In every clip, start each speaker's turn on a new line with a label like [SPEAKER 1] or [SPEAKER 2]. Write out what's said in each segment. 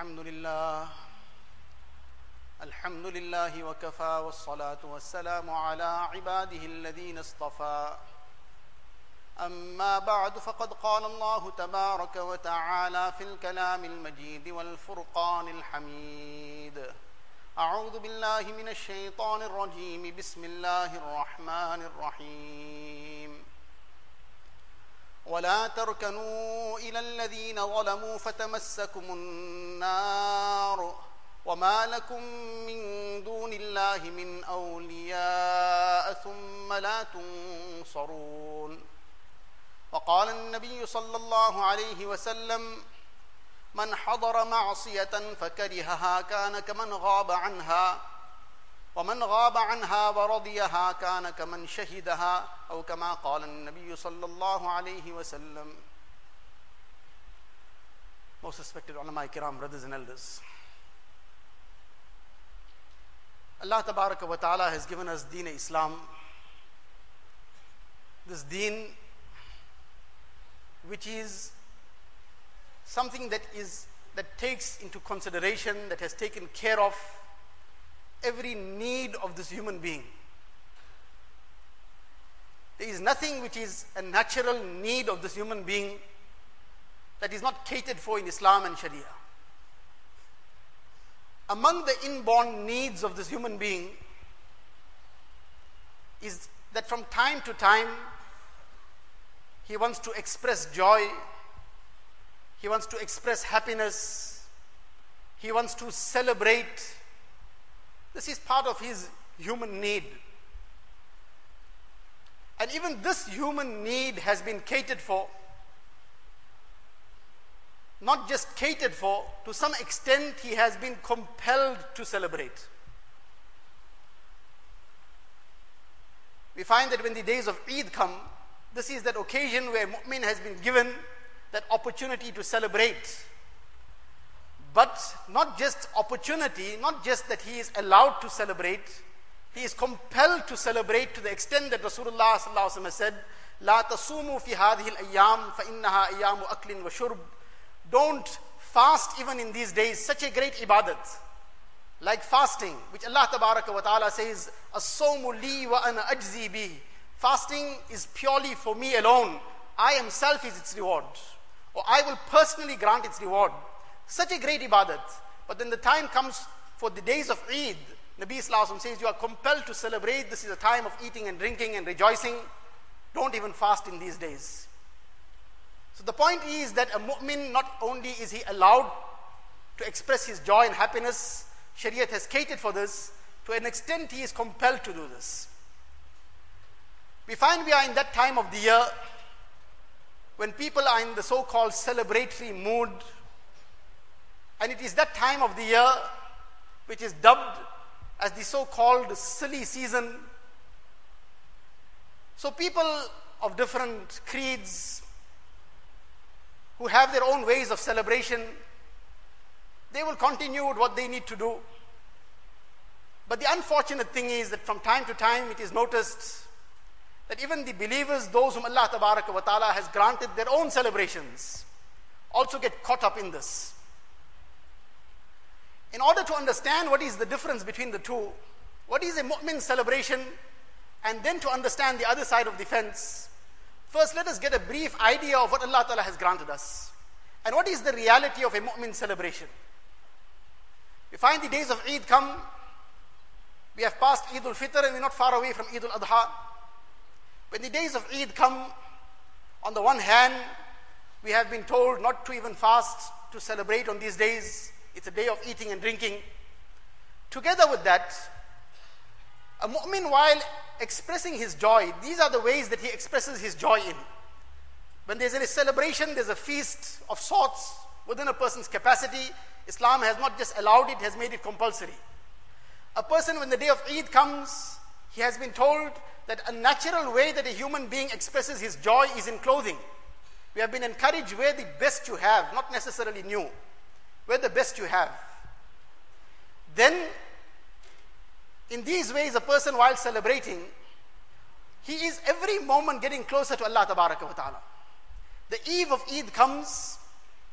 [SPEAKER 1] الحمد لله وكفى والصلاة والسلام على عباده الذين اصطفى أما بعد فقد قال الله تبارك وتعالى في الكلام المجيد والفرقان الحميد أعوذ بالله من الشيطان الرجيم بسم الله الرحمن الرحيم ولا تركنوا إلى الذين ظلموا فتمسكم النار وما لكم من دون الله من أولياء ثم لا تنصرون وقال النبي صلى الله عليه وسلم من حضر معصية فكرهها كان كمن غاب عنها ومن غاب عنها ورضيها كان كمن شهدها أو كما قال النبي صلى الله عليه وسلم. Most respected ulama kiram, brothers and elders, Allah Tabaraka wa Ta'ala has given us Deen Islam, this Deen which is something that takes into consideration, that has taken care of every need of this human being. There is nothing which is a natural need of this human being that is not catered for in Islam and Sharia. Among the inborn needs of this human being is that from time to time he wants to express joy, he wants to express happiness, he wants to celebrate. This is part of his human need. And even this human need has been catered for. Not just catered for, to some extent he has been compelled to celebrate. We find that when the days of Eid come, this is that occasion where mu'min has been given that opportunity to celebrate. But not just opportunity, not just that he is allowed to celebrate, he is compelled to celebrate to the extent that Rasulullah sallallahu alaihi wasallam said, "La tasumu fi hadhihi al-ayyam fa innaha ayyamu aklin wa shurb." Don't fast even in these days. Such a great ibadat, like fasting, which Allah Tabaraka wa Ta'ala says, "As-sawmu li wa ana ajzi bi." Fasting is purely for me alone. I am self is its reward, or I will personally grant its reward. Such a great ibadat. But then the time comes for the days of Eid, Nabi Sallallahu Alaihi Wasallam says you are compelled to celebrate. This is a time of eating and drinking and rejoicing. Don't even fast in these days. So the point is that a mu'min, not only is he allowed to express his joy and happiness, Shariat has catered for this, to an extent he is compelled to do this. We find we are in that time of the year when people are in the so-called celebratory mood. And it is that time of the year which is dubbed as the so-called silly season. So people of different creeds who have their own ways of celebration, they will continue with what they need to do. But the unfortunate thing is that from time to time it is noticed that even the believers, those whom Allah Tabaraka wa Ta'ala has granted their own celebrations, also get caught up in this. In order to understand what is the difference between the two, what is a mu'min celebration, and then to understand the other side of the fence, first let us get a brief idea of what Allah Ta'ala has granted us. And what is the reality of a mu'min celebration? We find the days of Eid come, we have passed Eid al-Fitr and we're not far away from Eid al-Adha. When the days of Eid come, on the one hand, we have been told not to even fast, to celebrate on these days. It's a day of eating and drinking. Together with that, a mu'min, while expressing his joy, these are the ways that he expresses his joy in. When there's a celebration, there's a feast of sorts within a person's capacity. Islam has not just allowed it, has made it compulsory. A person, when the day of Eid comes, he has been told that a natural way that a human being expresses his joy is in clothing. We have been encouraged, wear the best you have, not necessarily new. Wear the best you have. Then, in these ways, a person while celebrating, he is every moment getting closer to Allah Tabaraka wa Ta'ala. The eve of Eid comes,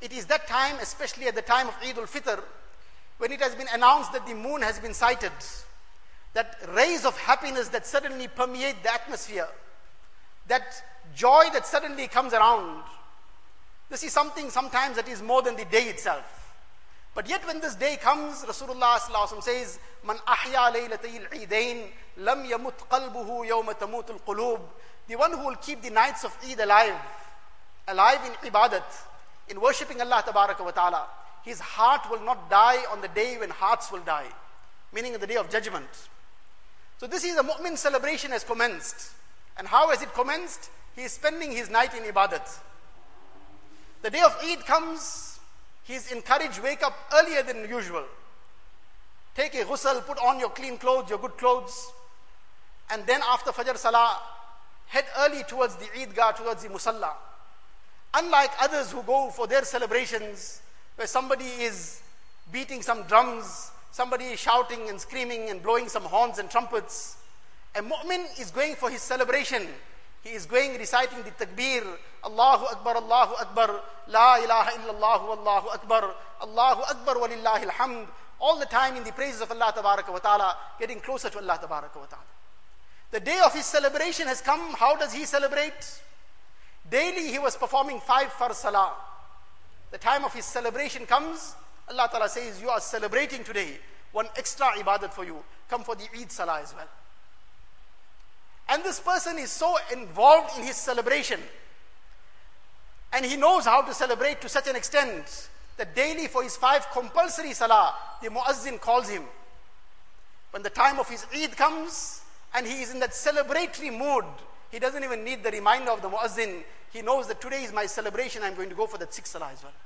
[SPEAKER 1] it is that time, especially at the time of Eid al-Fitr, when it has been announced that the moon has been sighted, that rays of happiness that suddenly permeate the atmosphere, that joy that suddenly comes around. This is something sometimes that is more than the day itself. But yet when this day comes, Rasulullah sallallahu alaihi wasallam says, "Man ahya laylatay al-eidain, lam yamut qalbuhu yawma tamut al-qulub." The one who will keep the nights of Eid alive in ibadat, in worshipping Allah tabaraka wa ta'ala, his heart will not die on the day when hearts will die, meaning on the day of judgment. So this is a mu'min celebration has commenced. And how has it commenced? He is spending his night in ibadat. The day of Eid comes, he is encouraged, wake up earlier than usual. Take a ghusl, put on your clean clothes, your good clothes, and then after Fajr Salah, head early towards the Eidgah, towards the Musalla. Unlike others who go for their celebrations, where somebody is beating some drums, somebody is shouting and screaming and blowing some horns and trumpets, a mu'min is going for his celebration. He is going reciting the takbir, Allahu Akbar, La ilaha illallah, Allahu Akbar walillahi alhamd, all the time in the praises of Allah tabaraka wa ta'ala, getting closer to Allah tabaraka wa ta'ala. The day of his celebration has come. How does he celebrate? Daily he was performing 5 farz salah. The time of his celebration comes, Allah ta'ala says, you are celebrating today, one extra ibadat for you. Come for the Eid salah as well. And this person is so involved in his celebration, and he knows how to celebrate to such an extent that daily for his 5 compulsory salah, the muazzin calls him. When the time of his Eid comes and he is in that celebratory mood, he doesn't even need the reminder of the muazzin. He knows that today is my celebration, I'm going to go for that 6th salah as well.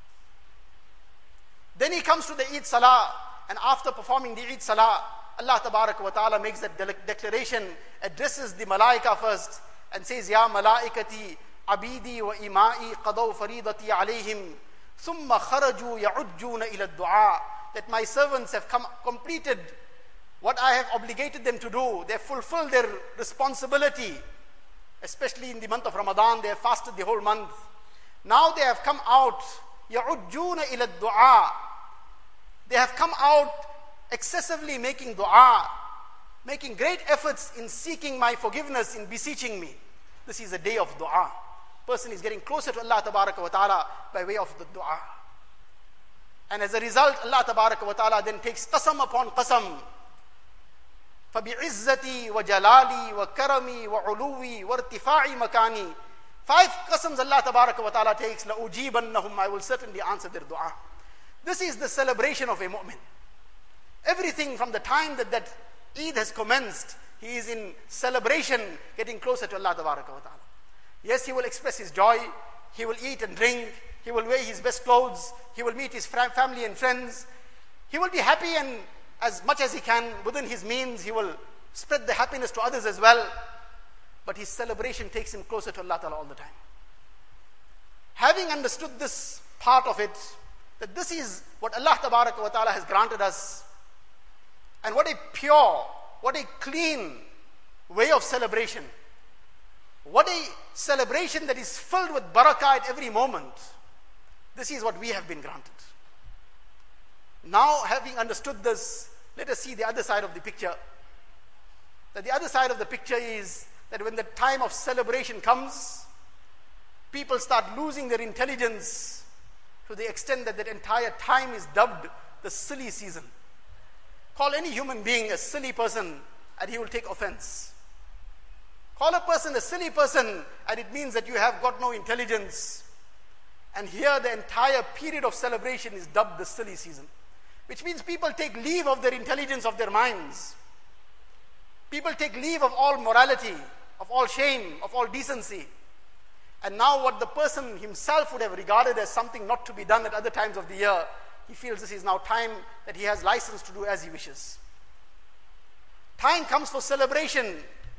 [SPEAKER 1] Then he comes to the Eid salah, and after performing the Eid salah, Allah tabaraka wa ta'ala makes that declaration, addresses the malaika first and says, Ya malaikati abidi wa imai qadaw faridati alayhim thumma kharaju ya'ujjuna ila ad-du'a, that my servants have completed what I have obligated them to do. They have fulfilled their responsibility, especially in the month of Ramadan. They have fasted the whole month. Now they have come out, ya'ujjuna ila ad-du'a, they have come out excessively making dua, making great efforts in seeking my forgiveness, in beseeching me. This is a day of dua. Person is getting closer to Allah tabaraka wa ta'ala by way of the dua. And as a result, Allah tabaraka wa ta'ala then takes qasam upon qasam. فَبِعِزَّتِي وَجَلَالِي وَكَرَمِي وَعُلُوِي وَارْتِفَاعِ مَكَانِي. 5 qasams Allah tabaraka wa ta'ala takes. لَأُجِيبَنَّهُمْ, I will certainly answer their dua. This is the celebration of a mu'min. Everything from the time that Eid has commenced, he is in celebration, getting closer to Allah tabaraka wa ta'ala. Yes, he will express his joy, he will eat and drink, he will wear his best clothes, he will meet his family and friends, he will be happy, and as much as he can within his means, he will spread the happiness to others as well. But his celebration takes him closer to Allah ta'ala all the time. Having understood this part of it, that this is what Allah tabaraka wa ta'ala has granted us, and what a pure, what a clean way of celebration. What a celebration that is filled with barakah at every moment. This is what we have been granted. Now, having understood this, let us see the other side of the picture. That the other side of the picture is that when the time of celebration comes, people start losing their intelligence to the extent that that entire time is dubbed the silly season. Call any human being a silly person and he will take offense. Call a person a silly person and it means that you have got no intelligence. And here the entire period of celebration is dubbed the silly season. Which means people take leave of their intelligence, of their minds. People take leave of all morality, of all shame, of all decency. And now what the person himself would have regarded as something not to be done at other times of the year, he feels this is now time that he has license to do as he wishes. Time comes for celebration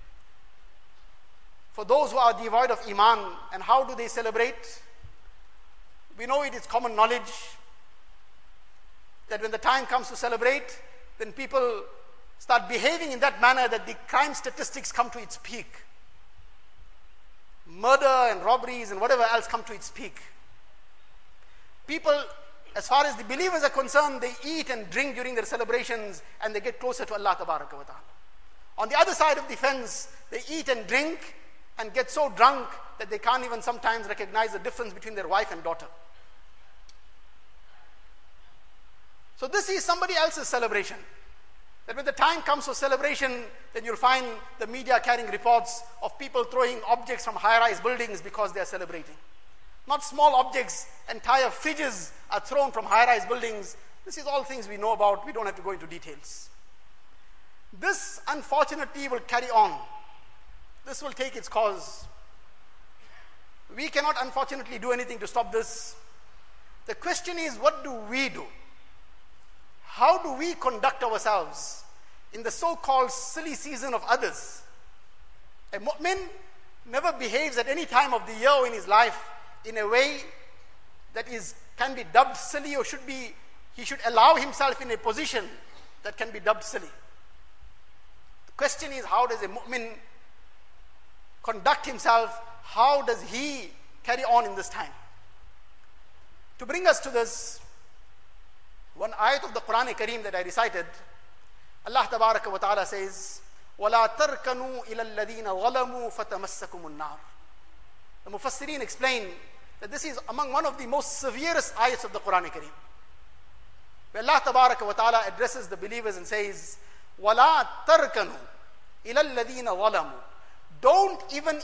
[SPEAKER 1] for those who are devoid of iman. And how do they celebrate? We know it is common knowledge that when the time comes to celebrate, then people start behaving in that manner that the crime statistics come to its peak. Murder and robberies and whatever else come to its peak. People, as far as the believers are concerned, they eat and drink during their celebrations and they get closer to Allah Tabaraka wa Ta'ala. On the other side of the fence, they eat and drink and get so drunk that they can't even sometimes recognize the difference between their wife and daughter. So this is somebody else's celebration. That when the time comes for celebration, then you'll find the media carrying reports of people throwing objects from high-rise buildings because they are celebrating. Not small objects, entire fridges are thrown from high-rise buildings. This is all things we know about. We don't have to go into details. This unfortunately will carry on. This will take its course. We cannot unfortunately do anything to stop this. The question is, what do we do? How do we conduct ourselves in the so-called silly season of others? A mu'min never behaves at any time of the year or in his life in a way that can be dubbed silly, or he should allow himself in a position that can be dubbed silly. The question is, how does a mu'min conduct himself? How does he carry on in this time? To bring us to this, one ayat of the Quran Kareem that I recited, Allah Tabaraka wa Ta'ala says, وَلَا تَرْكَنُوا إِلَى الَّذِينَ ظَلَمُوا فَتَمَسَّكُمُ النَّارِ. The Mufassirin explain that this is among one of the most severest ayats of the Quran Kareem, where Allah Tabaraka wa Ta'ala addresses the believers and says, وَلَا تَرْكَنُوا إِلَى الَّذِينَ ظَلَمُوا. Don't even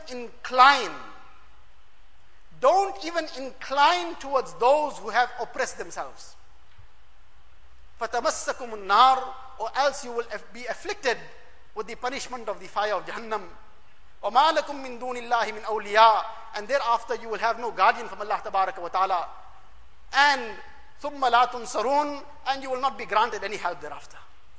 [SPEAKER 1] incline towards those who have oppressed themselves. فَتَمَسَّكُمُ النَّارِ, or else you will be afflicted with the punishment of the fire of Jahannam. وَمَا لَكُم مِّن دُونِ اللَّهِ مِنْ أَوْلِيَاءَ, and thereafter you will have no guardian from Allah Tabaraka wa Ta'ala. And ثُمَّ لَا تُنصَرُونَ, and you will not be granted any help thereafter.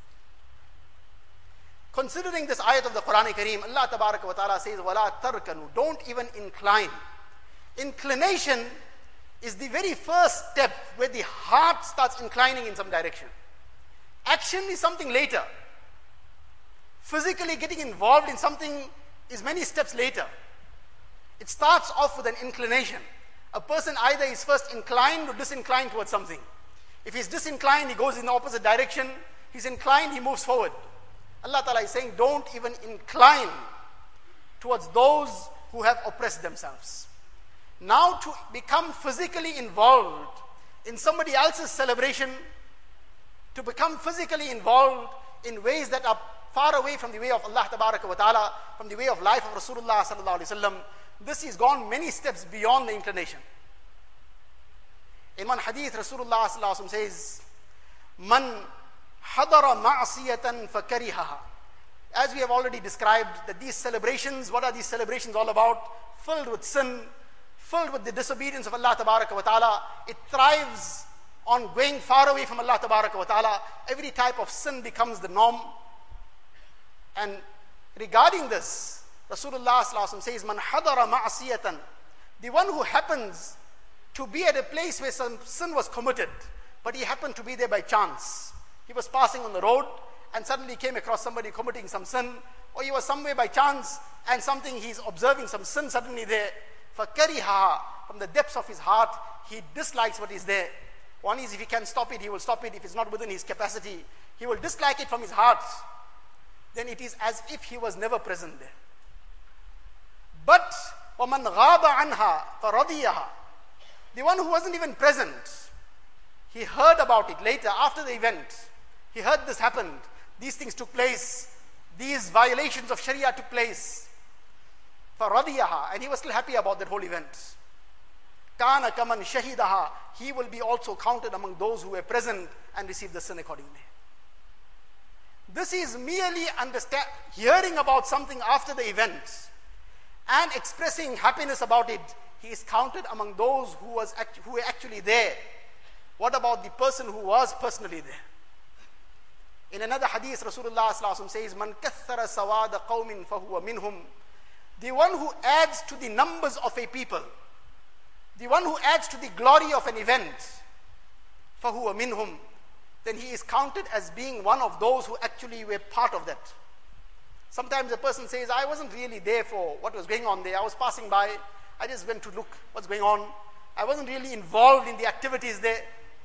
[SPEAKER 1] Considering this ayat of the Quran Kareem, Allah Tabaraka wa Ta'ala says, وَلَا تَرْكَنُوا, don't even incline. Inclination is the very first step where the heart starts inclining in some direction. Action is something later. Physically getting involved in something is many steps later. It starts off with an inclination. A person either is first inclined or disinclined towards something. If he's disinclined, he goes in the opposite direction. He's inclined, he moves forward. Allah Ta'ala is saying, don't even incline towards those who have oppressed themselves. Now to become physically involved in somebody else's celebration, to become physically involved in ways that are far away from the way of Allah Tabaraka wa Ta'ala, from the way of life of Rasulullah Sallallahu Alaihi Wasallam, this has gone many steps beyond the inclination. In one hadith, Rasulullah Sallallahu Alaihi Wasallam says, Man hadara ma'asiyatan fakarihaha. As we have already described, that these celebrations, what are these celebrations all about? Filled with sin, filled with the disobedience of Allah Tabaraka wa Ta'ala. It thrives on going far away from Allah Tabaraka wa Ta'ala. Every type of sin becomes the norm. And regarding this, Rasulullah Sallallahu Alaihi Wasallam says, Man hadara ma'asiyatan, the one who happens to be at a place where some sin was committed, but he happened to be there by chance. He was passing on the road and suddenly came across somebody committing some sin, or he was somewhere by chance and he's observing some sin suddenly there. فَكَرِهَا, from the depths of his heart, he dislikes what is there. One is, if he can stop it, he will stop it. If it's not within his capacity, he will dislike it from his heart. Then it is as if he was never present there. But وَمَنْ غَابَ عَنْهَا فَرَضِيَهَا, the one who wasn't even present, he heard about it later, after the event. He heard this happened. These things took place. These violations of Sharia took place. فَرَضِيَهَا, and he was still happy about that whole event. كَانَ كَمَنْ شَهِدَهَا, he will be also counted among those who were present and received the sin accordingly. This is merely hearing about something after the event and expressing happiness about it. He is counted among those who were actually there. What about the person who was personally there? In another hadith, Rasulullah Sallallahu Alaihi Wasallam says, Man kathara sawada qawmin fahuwa minhum. The one who adds to the numbers of a people, the one who adds to the glory of an event, fahuwa minhum, then he is counted as being one of those who actually were part of that. Sometimes a person says, I wasn't really there for what was going on there. I was passing by. I just went to look what's going on. I wasn't really involved in the activities there.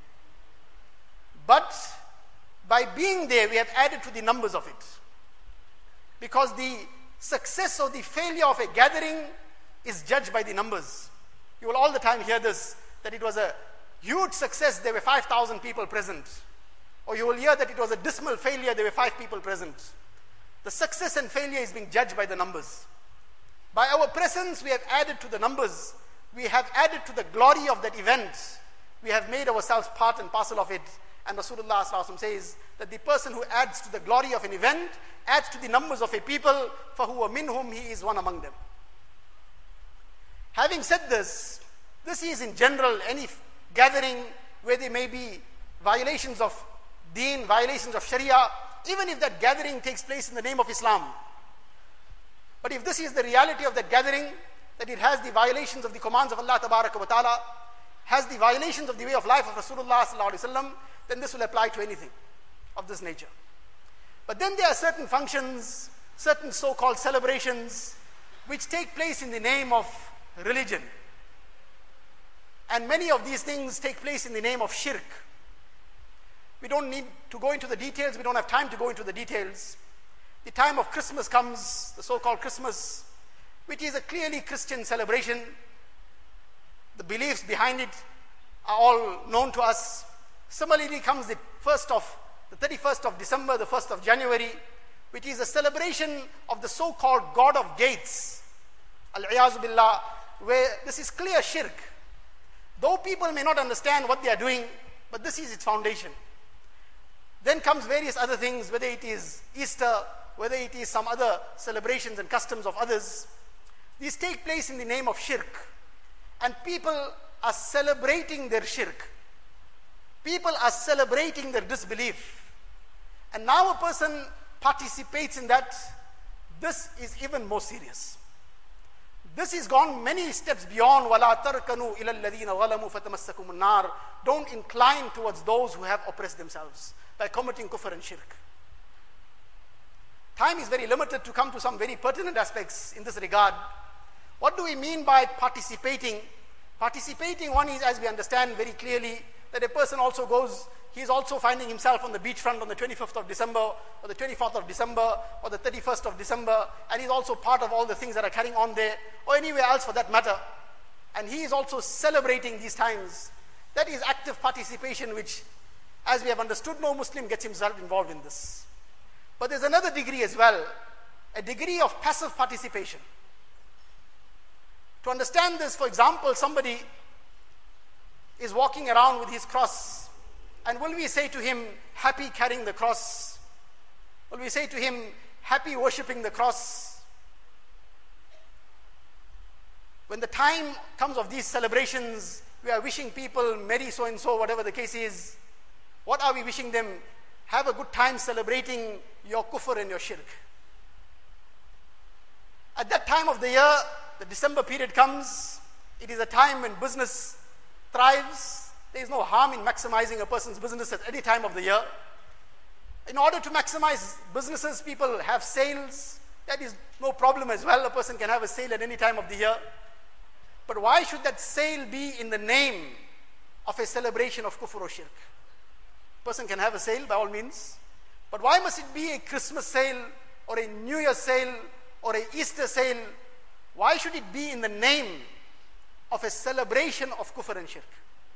[SPEAKER 1] But by being there, we have added to the numbers of it. Because the success or the failure of a gathering is judged by the numbers. You will all the time hear this, that it was a huge success, there were 5,000 people present. Or you will hear that it was a dismal failure, there were 5 people present. The success and failure is being judged by the numbers. By our presence, we have added to the numbers. We have added to the glory of that event. We have made ourselves part and parcel of it. And Rasulullah ﷺ says that the person who adds to the glory of an event adds to the numbers of a people, فَهُوَ مِنْهُمْ, he is one among them. Having said this, this is in general any gathering where there may be violations of deen, violations of Sharia, even if that gathering takes place in the name of Islam. But if this is the reality of that gathering, that it has the violations of the commands of Allah Tabaraka wa Ta'ala, has the violations of the way of life of Rasulullah Sallallahu Alaihi Wasallam, then this will apply to anything of this nature. But then there are certain functions, certain so-called celebrations, which take place in the name of religion. And many of these things take place in the name of shirk. We don't need to go into the details, we don't have time to go into the details. The time of Christmas comes, the so-called Christmas, which is a clearly Christian celebration. The beliefs behind it are all known to us. Similarly comes the 31st of December, the 1st of January, which is a celebration of the so-called God of Gates, al-iyazu billah, where this is clear shirk. Though people may not understand what they are doing, but this is its foundation. Then comes various other things, whether it is Easter, whether it is some other celebrations and customs of others. These take place in the name of shirk. And people are celebrating their shirk. People are celebrating their disbelief. And now a person participates in that. This is even more serious. This has gone many steps beyond وَلَا تَرْكَنُوا إِلَى الَّذِينَ ظَلَمُوا فَتَمَسَّكُمُ النَّارِ. Don't incline towards those who have oppressed themselves by committing kufr and shirk. Time is very limited to come to some very pertinent aspects in this regard. What do we mean by participating? Participating, one is, as we understand very clearly, that a person also goes, he is also finding himself on the beachfront on the 25th of December, or the 24th of December, or the 31st of December, and he's also part of all the things that are carrying on there, or anywhere else for that matter. And he is also celebrating these times. That is active participation, which, as we have understood, no Muslim gets himself involved in this. But there's another degree as well, a degree of passive participation. To understand this, for example, somebody is walking around with his cross, and will we say to him, happy carrying the cross? Will we say to him, happy worshipping the cross? When the time comes of these celebrations, we are wishing people merry so-and-so, whatever the case is. What are we wishing them? Have a good time celebrating your kufr and your shirk. At that time of the year, the December period comes. It is a time when business thrives. There is no harm in maximizing a person's business at any time of the year. In order to maximize businesses, people have sales. That is no problem as well. A person can have a sale at any time of the year. But why should that sale be in the name of a celebration of kufr or shirk? A person can have a sale by all means. But why must it be a Christmas sale or a New Year sale or a Easter sale? Why should it be in the name of a celebration of kufr and shirk?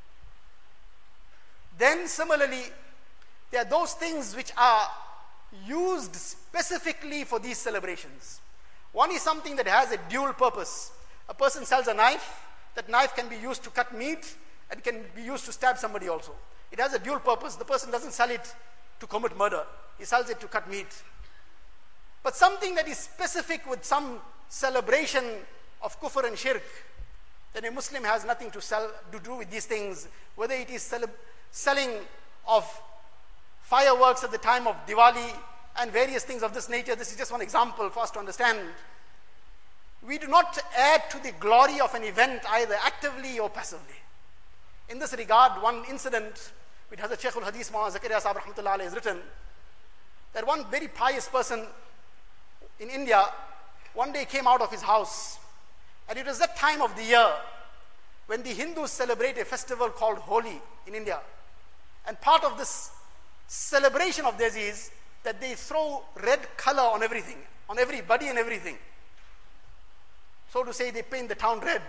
[SPEAKER 1] Then similarly, there are those things which are used specifically for these celebrations. One is something that has a dual purpose. A person sells a knife. That knife can be used to cut meat and can be used to stab somebody also. It has a dual purpose. The person doesn't sell it to commit murder. He sells it to cut meat. But something that is specific with some celebration of kufr and shirk, then a Muslim has nothing to do with these things. Whether it is selling of fireworks at the time of Diwali and various things of this nature. This is just one example for us to understand. We do not add to the glory of an event either actively or passively. In this regard, one incident which Hazrat Shaykh al-Hadith Muhammad Zakaria Sahib Rahmatullah Alayhi has written, that one very pious person in India one day came out of his house, and it was that time of the year when the Hindus celebrate a festival called Holi in India. And part of this celebration of theirs is that they throw red color on everything, on everybody and everything. So to say, they paint the town red.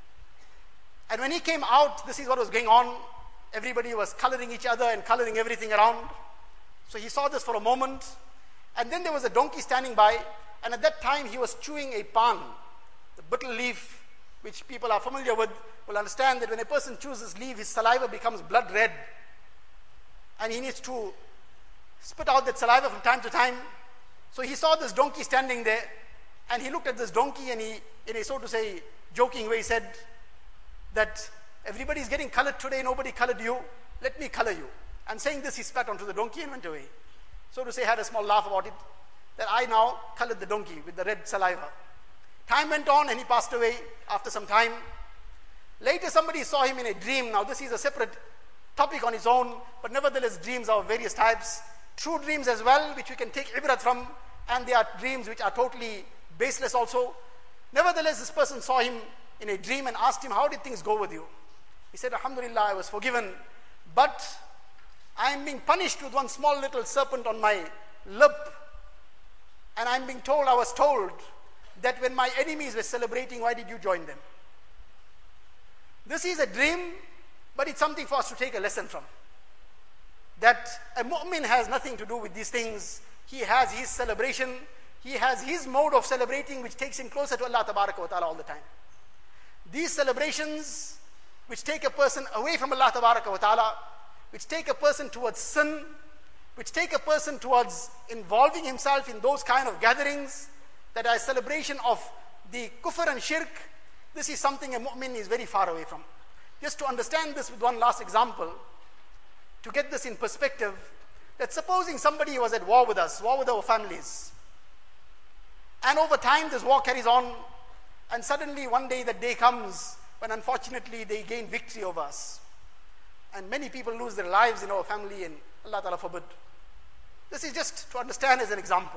[SPEAKER 1] And when he came out, this is what was going on. Everybody was coloring each other and coloring everything around. So he saw this for a moment. And then there was a donkey standing by. And at that time, he was chewing a pan, the betel leaf, which people are familiar with, will understand that when a person chews this leaf, his saliva becomes blood red. And he needs to spit out that saliva from time to time. So he saw this donkey standing there. And he looked at this donkey and he, in a so to say, joking way, said that everybody's getting colored today, nobody colored you, let me color you. And saying this, he spat onto the donkey and went away. So to say, had a small laugh about it, that I now colored the donkey with the red saliva. Time went on and he passed away after some time. Later somebody saw him in a dream. Now this is a separate topic on its own, but nevertheless dreams are of various types. True dreams as well, which we can take ibrat from, and there are dreams which are totally baseless also. Nevertheless, this person saw him in a dream and asked him, how did things go with you? He said, Alhamdulillah, I was forgiven, but I am being punished with one small little serpent on my lip. And I was told that when my enemies were celebrating, why did you join them? This is a dream, but it's something for us to take a lesson from. That a mu'min has nothing to do with these things. He has his celebration. He has his mode of celebrating, which takes him closer to Allah Tabaraka wa Ta'ala all the time. These celebrations, which take a person away from Allah Tabaraka wa Ta'ala, which take a person towards sin, which take a person towards involving himself in those kind of gatherings that are a celebration of the kufr and shirk, this is something a mu'min is very far away from. Just to understand this with one last example, to get this in perspective, that supposing somebody was at war with us, war with our families, and over time this war carries on, and suddenly one day that day comes when unfortunately they gain victory over us. And many people lose their lives in our family, and Allah Ta'ala forbid. This is just to understand as an example.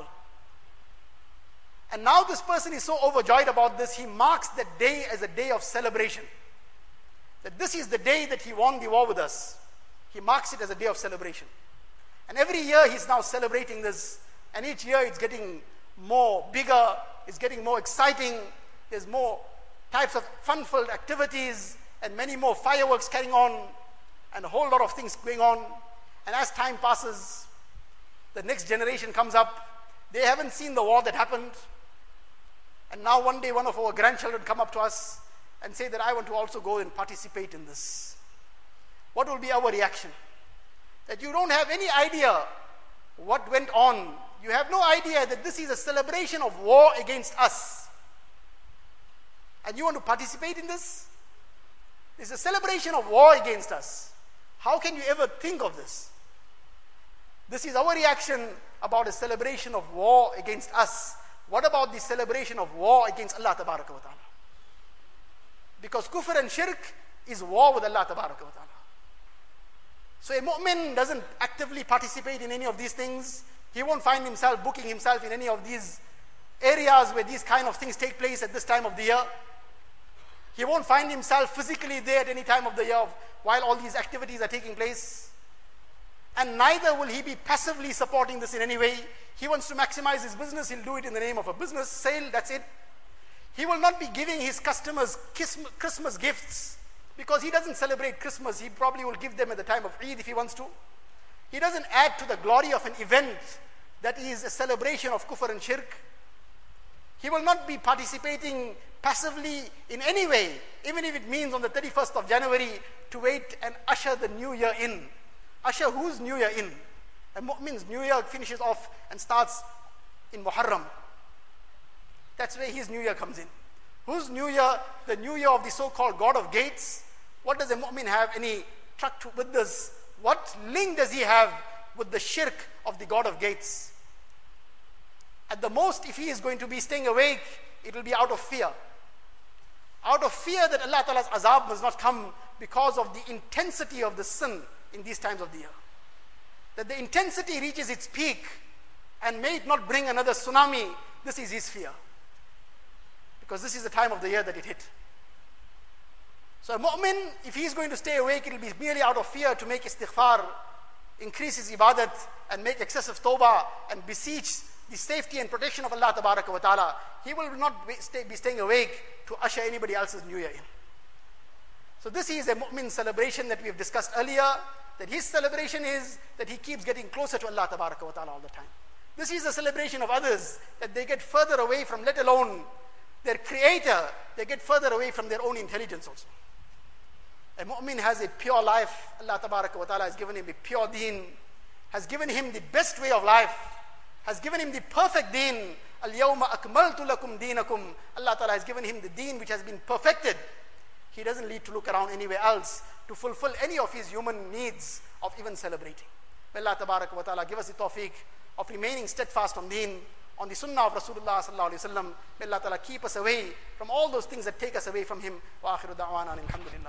[SPEAKER 1] And now this person is so overjoyed about this, he marks that day as a day of celebration. That this is the day that he won the war with us. He marks it as a day of celebration. And every year he's now celebrating this. And each year it's getting more bigger, it's getting more exciting. There's more types of fun-filled activities and many more fireworks carrying on and a whole lot of things going on. And as time passes, the next generation comes up. They haven't seen the war that happened. And now one day one of our grandchildren come up to us and say that I want to also go and participate in this. What will be our reaction? That you don't have any idea what went on. You have no idea that this is a celebration of war against us. And you want to participate in this? It's a celebration of war against us. How can you ever think of this? This is our reaction about a celebration of war against us. What about the celebration of war against Allah Tabaraka wa Ta'ala? Because kufr and shirk is war with Allah Tabaraka wa Ta'ala. So a mu'min doesn't actively participate in any of these things. He won't find himself booking himself in any of these areas where these kind of things take place at this time of the year. He won't find himself physically there at any time of the year while all these activities are taking place. And neither will he be passively supporting this in any way. He wants to maximize his business. He'll do it in the name of a business sale. That's it. He will not be giving his customers Christmas gifts because he doesn't celebrate Christmas. He probably will give them at the time of Eid if he wants to. He doesn't add to the glory of an event that is a celebration of kufr and shirk. He will not be participating passively in any way, even if it means on the 31st of January to wait and usher the new year in. Usher whose new year in? A mu'min's new year finishes off and starts in Muharram. That's where his new year comes in. Whose new year? The new year of the so-called God of Gates. What does a mu'min have any truck with this? What link does he have with the shirk of the God of Gates? At the most, if he is going to be staying awake, it will be out of fear. Out of fear that Allah Ta'ala's azab must not come because of the intensity of the sin in these times of the year. That the intensity reaches its peak and may it not bring another tsunami. This is his fear. Because this is the time of the year that it hit. So a mu'min, if he's going to stay awake, it will be merely out of fear to make istighfar, increase his ibadat, and make excessive tawbah, and beseech the safety and protection of Allah Tabaraka wa Ta'ala. He will not be staying awake to usher anybody else's New Year in. So this is a mu'min celebration that we have discussed earlier, that his celebration is that he keeps getting closer to Allah Tabaraka wa Ta'ala all the time. This is a celebration of others, that they get further away from, let alone their creator, they get further away from their own intelligence also. A mu'min has a pure life. Allah Tabaraka wa Ta'ala has given him a pure deen, has given him the best way of life, has given him the perfect deen. Al-yawma akmaltu lakum deenakum. Allah Ta'ala has given him the deen which has been perfected. He doesn't need to look around anywhere else to fulfill any of his human needs of even celebrating. May Allah Tabaraka wa Ta'ala give us the tawfiq of remaining steadfast on deen, on the sunnah of Rasulullah sallallahu alaihi wasallam. May Allah Ta'ala keep us away from all those things that take us away from him. Wa akhiru da'wana alhamdulillah.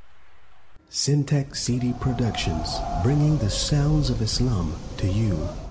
[SPEAKER 2] Syntax CD Productions, bringing the sounds of Islam to you.